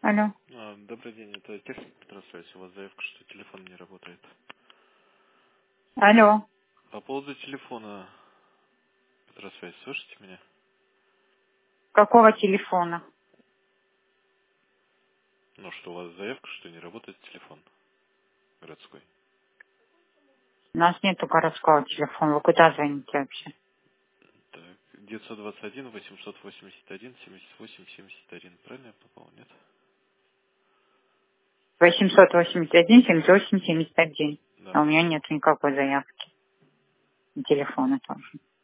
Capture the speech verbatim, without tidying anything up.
Алло. А, добрый день, это техник Петросвязь. У вас заявка, что телефон не работает. Алло. По поводу телефона Петросвязь, слышите меня? Какого телефона? Ну, что у вас заявка, что не работает телефон городской. У нас нету городского телефона. Вы куда звоните вообще? Так, девятьсот двадцать один восемьсот восемьдесят один семьдесят восемь семьдесят один. Правильно я попал, нет? восемьсот восемьдесят один семьдесят восемь семьдесят один. Да. А у меня нет никакой заявки. И телефона тоже.